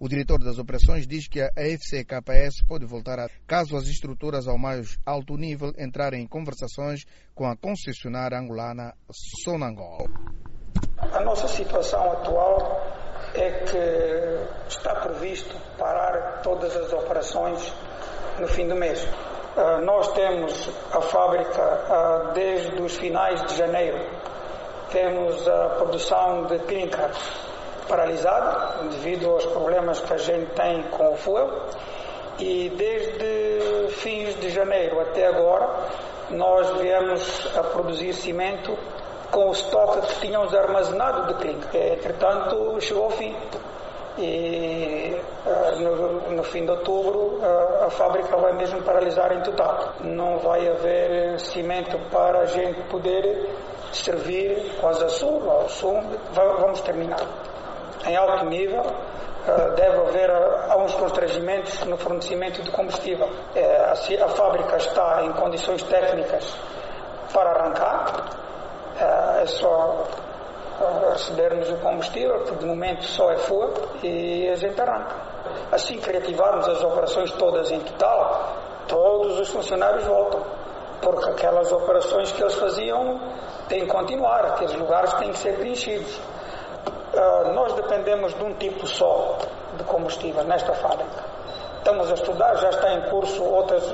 O diretor das operações diz que a FCKS pode voltar caso as estruturas ao mais alto nível entrarem em conversações com a concessionária angolana Sonangol. A nossa situação atual é que está previsto parar todas as operações no fim do mês. Nós temos a fábrica desde os finais de janeiro. Temos a produção de clinker paralisada devido aos problemas que a gente tem com o fuel. E desde fins de janeiro até agora, nós viemos a produzir cimento com o estoque que tínhamos armazenado de clinker. Entretanto, chegou ao fim. E no fim de outubro a fábrica vai mesmo paralisar em total. Não vai haver cimento para a gente poder servir com a Zasul, ao Sumb. Vamos terminar. Em alto nível, deve haver alguns constrangimentos no fornecimento de combustível. A fábrica está em condições técnicas para arrancar. É só recebermos o combustível, que de momento só é fuel, e a gente arranca. Assim que reativarmos as operações todas em total, todos os funcionários voltam, porque aquelas operações que eles faziam têm que continuar, aqueles lugares têm que ser preenchidos. Nós dependemos de um tipo só de combustível nesta fábrica. Estamos a estudar, já está em curso outros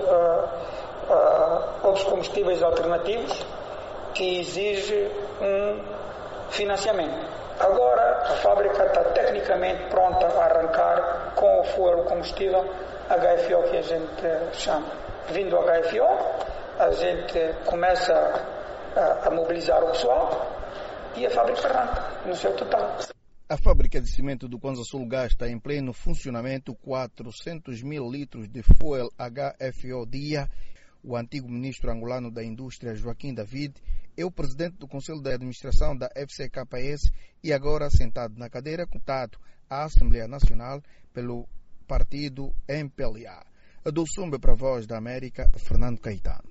combustíveis alternativos que exigem um financiamento. Agora a fábrica está tecnicamente pronta a arrancar com o fuel, o combustível HFO que a gente chama. Vindo o HFO, a gente começa a mobilizar o pessoal e a fábrica arranca no seu total. A fábrica de cimento do Kwanza Sul Gás está em pleno funcionamento, 400 mil litros de fuel HFO dia. O antigo ministro angolano da Indústria, Joaquim David, é o presidente do Conselho de Administração da FCKS e agora sentado na cadeira, cotado à Assembleia Nacional pelo partido MPLA. Do Sumbe para a Voz da América, Fernando Caetano.